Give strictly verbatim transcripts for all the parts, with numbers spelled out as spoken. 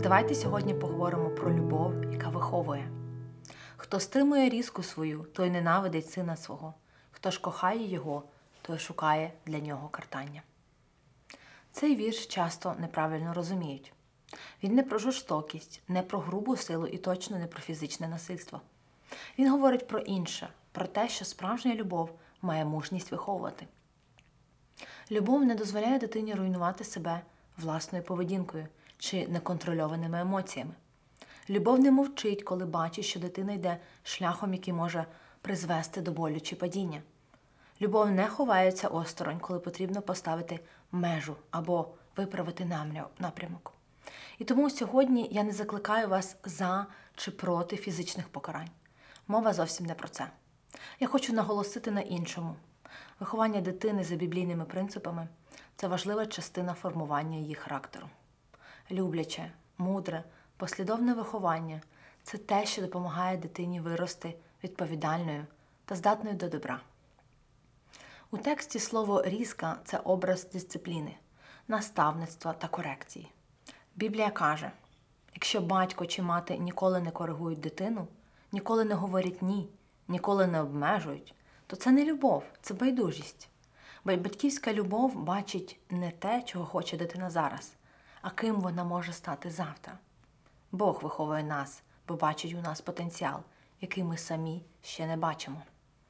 Давайте сьогодні поговоримо про любов, яка виховує. Хто стримує різку свою, той ненавидить сина свого. Хто ж кохає його, той шукає для нього картання. Цей вірш часто неправильно розуміють. Він не про жорстокість, не про грубу силу і точно не про фізичне насильство. Він говорить про інше, про те, що справжня любов має мужність виховувати. Любов не дозволяє дитині руйнувати себе власною поведінкою чи неконтрольованими емоціями. Любов не мовчить, коли бачить, що дитина йде шляхом, який може призвести до болю чи падіння. Любов не ховається осторонь, коли потрібно поставити межу або виправити напрямок. І тому сьогодні я не закликаю вас за чи проти фізичних покарань. Мова зовсім не про це. Я хочу наголосити на іншому. Виховання дитини за біблійними принципами – це важлива частина формування її характеру. Любляче, мудре, послідовне виховання – це те, що допомагає дитині вирости відповідальною та здатною до добра. У тексті слово «різка» – це образ дисципліни, наставництва та корекції. Біблія каже, якщо батько чи мати ніколи не коригують дитину, ніколи не говорять «ні», ніколи не обмежують, то це не любов, це байдужість. Бо батьківська любов бачить не те, чого хоче дитина зараз, а ким вона може стати завтра. Бог виховує нас, бо бачить у нас потенціал, який ми самі ще не бачимо.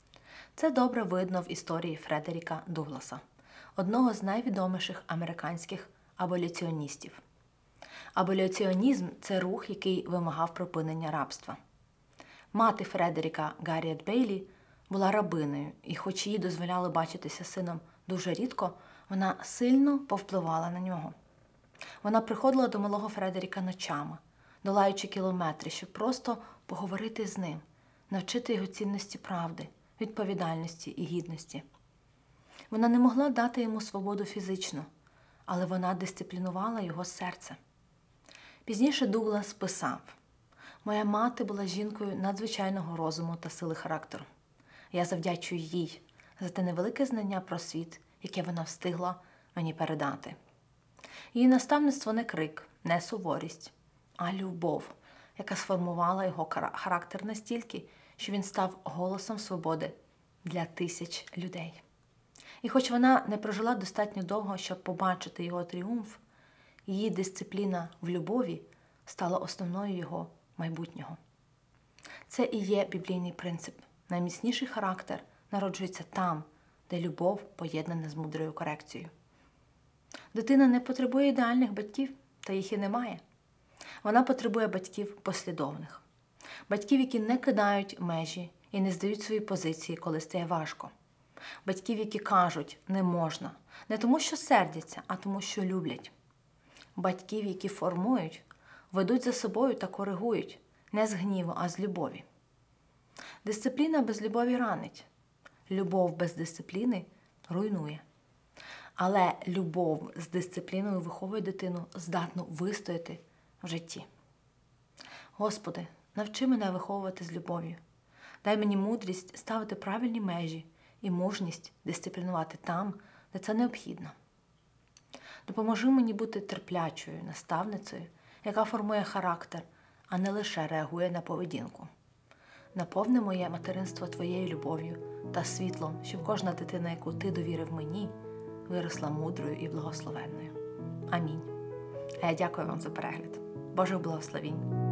Це добре видно в історії Фредеріка Дугласа, одного з найвідоміших американських аболіціоністів. Аболіціонізм – це рух, який вимагав припинення рабства. Мати Фредеріка, Гарріет Бейлі, була рабиною, і хоч їй дозволяли бачитися з сином дуже рідко, вона сильно повпливала на нього. Вона приходила до малого Фредеріка ночами, долаючи кілометри, щоб просто поговорити з ним, навчити його цінності правди, відповідальності і гідності. Вона не могла дати йому свободу фізично, але вона дисциплінувала його серце. Пізніше Дуглас писав: «Моя мати була жінкою надзвичайного розуму та сили характеру. Я завдячую їй за те невелике знання про світ, яке вона встигла мені передати». Її наставництво не крик, не суворість, а любов, яка сформувала його характер настільки, що він став голосом свободи для тисяч людей. І хоч вона не прожила достатньо довго, щоб побачити його тріумф, її дисципліна в любові стала основною його майбутнього. Це і є біблійний принцип. Найміцніший характер народжується там, де любов поєднана з мудрою корекцією. Дитина не потребує ідеальних батьків, та їх і немає. Вона потребує батьків послідовних. Батьків, які не кидають межі і не здають свої позиції, коли стає важко. Батьків, які кажуть «не можна», не тому, що сердяться, а тому, що люблять. Батьків, які формують, ведуть за собою та коригують, не з гніву, а з любові. Дисципліна без любові ранить. Любов без дисципліни руйнує. Але любов з дисципліною виховує дитину здатну вистояти в житті. Господи, навчи мене виховувати з любов'ю. Дай мені мудрість ставити правильні межі і мужність дисциплінувати там, де це необхідно. Допоможи мені бути терплячою наставницею, яка формує характер, а не лише реагує на поведінку. Наповни моє материнство Твоєю любов'ю та світлом, щоб кожна дитина, яку Ти довірив мені, виросла мудрою і благословенною. Амінь. А я дякую вам за перегляд. Божих благословінь.